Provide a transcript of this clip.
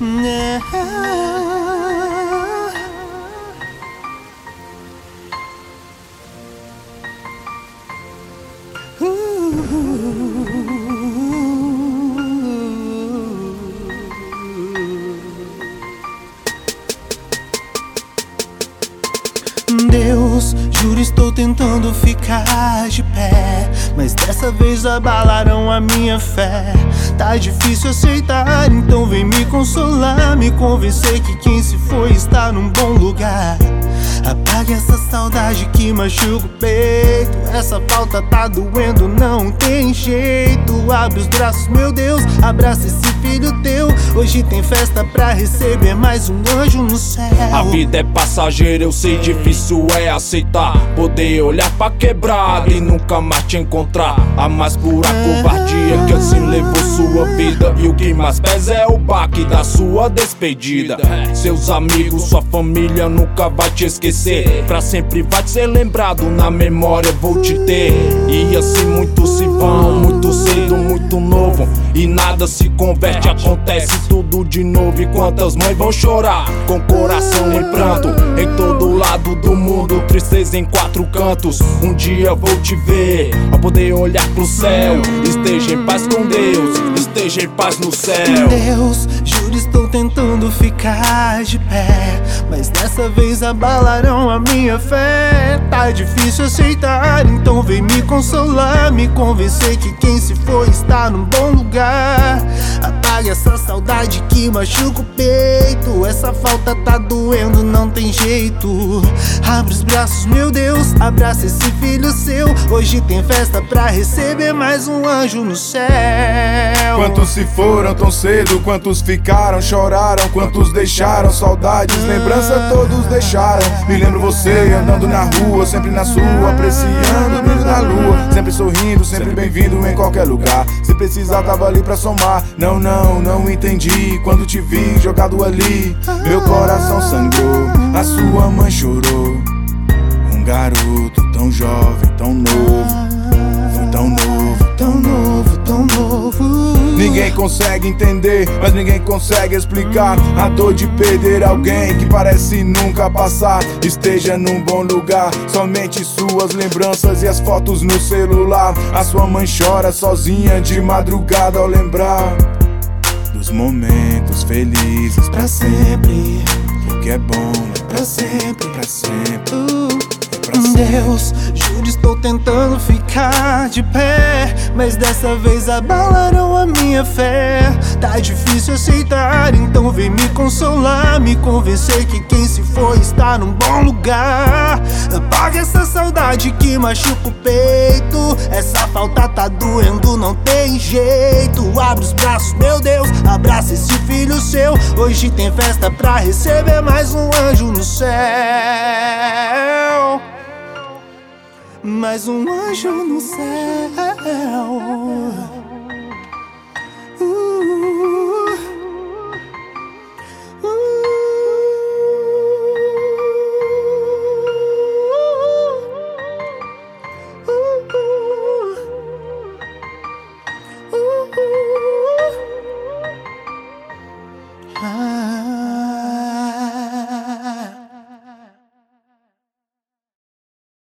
Deus, juro, estou tentando ficar de pé, mas dessa vez abalaram a minha fé. Tá difícil aceitar, então vem me consolar, me convencer que quem se foi está num bom lugar. Apague essa saudade que machuca o peito, essa falta tá doendo, não tem jeito. Abre os braços, meu Deus, abraça esse filho teu. Hoje tem festa pra receber mais um anjo no céu. A vida é passageira, eu sei, difícil é aceitar. Poder olhar pra quebrada e nunca mais te encontrar. A mais pura covardia que assim levou sua vida. E o que mais pesa é o baque da sua despedida. Seus amigos, sua família nunca vai te esquecer. Pra sempre vai ser lembrado, na memória vou te ter. E assim muitos se vão, muito cedo, muito novo. E nada se converte, acontece tudo de novo. E quantas mães vão chorar, com coração em pranto. Em todo lado do mundo, tristeza em quatro cantos. Um dia vou te ver, ao poder olhar pro céu. Esteja em paz com Deus, esteja em paz no céu. Deus, juro, estou tentando ficar de pé, mas dessa vez abalaram a minha fé. Tá difícil aceitar, então vem me consolar, me convencer que quem se foi está num bom lugar. Apague essa saudade que machuca o peito, essa falta tá doendo, não tem jeito. Abre os braços, meu Deus, abraça esse filho seu. Hoje tem festa pra receber mais um anjo no céu. Quantos se foram tão cedo, quantos ficaram, choraram, quantos deixaram saudades, lembrança todos deixaram. Me lembro você andando na rua, sempre na sua, apreciando o brilho da lua, sempre sorrindo, sempre bem-vindo em qualquer lugar. Se precisar tava ali pra somar. Não entendi quando te vi jogado ali. Meu coração sangrou, a sua mãe chorou. Um garoto tão jovem, tão novo, foi tão novo, tão novo, tão novo. Ninguém consegue entender, mas ninguém consegue explicar a dor de perder alguém que parece nunca passar. Esteja num bom lugar, somente suas lembranças e as fotos no celular. A sua mãe chora sozinha de madrugada ao lembrar dos momentos felizes pra sempre. O que é bom é pra sempre, pra sempre. Deus, juro, estou tentando ficar de pé, mas dessa vez abalaram a minha fé. Tá difícil aceitar, então vem me consolar, me convencer que quem se foi está num bom lugar. Apaga essa saudade que machuca o peito, essa falta tá doendo, não tem jeito. Abre os braços, meu Deus, abraça esse filho seu. Hoje tem festa pra receber mais um anjo no céu. Mais um anjo no céu.